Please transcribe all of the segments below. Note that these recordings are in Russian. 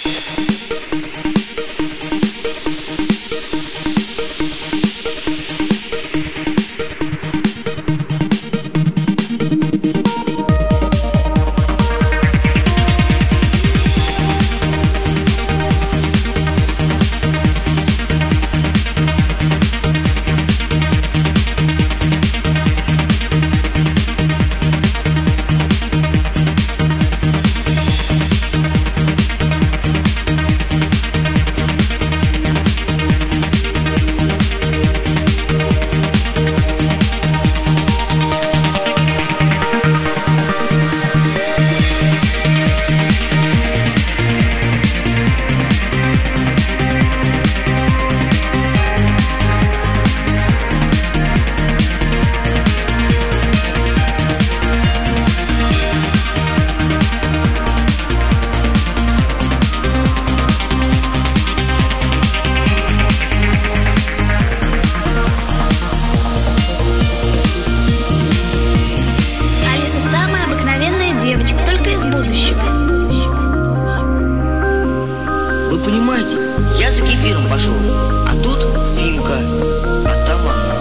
Вы понимаете, я за кефиром пошел, а тут Фимка, а там она.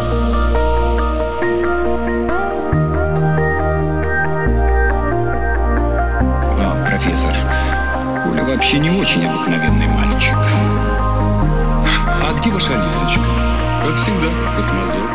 Профессор, Коля вообще не очень обыкновенный мальчик. А где ваша Лисочка? Как всегда, космозор.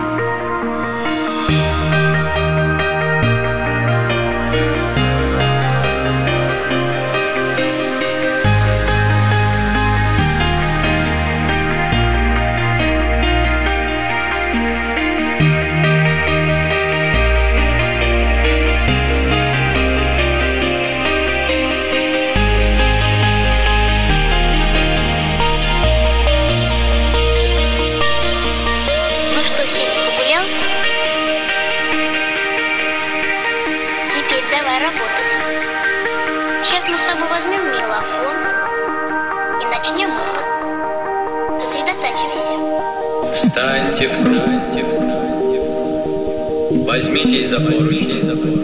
Давай работать. Сейчас мы с тобой возьмем мелофон и начнем опыт. Сосредотачивайся. Встаньте, встаньте, встаньте. Возьмитесь за поручни.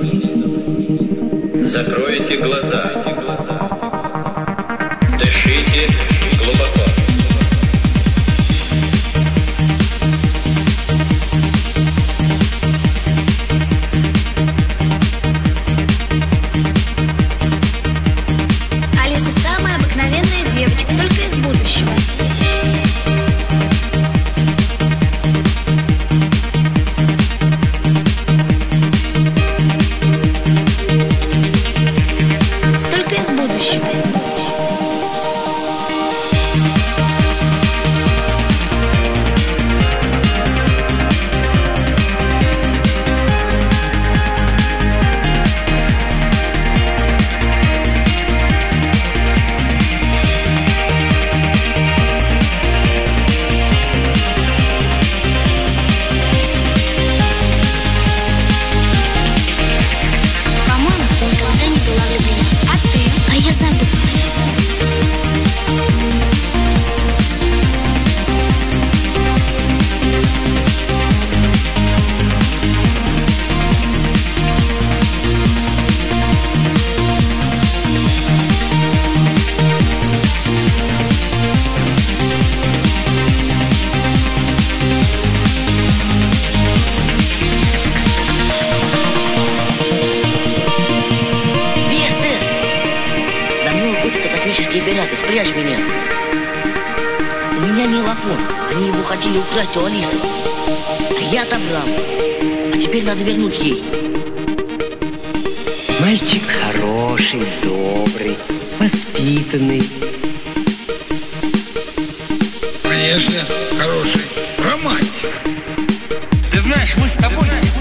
Закройте глаза. Дышите глубоко. Космические пираты, спрячь меня. У меня мелофон. Они его хотели украсть у Алисы. А я отобрал. А теперь надо вернуть ей. Мальчик хороший, добрый, воспитанный. Конечно, хороший. Романтик. Ты знаешь, мы с тобой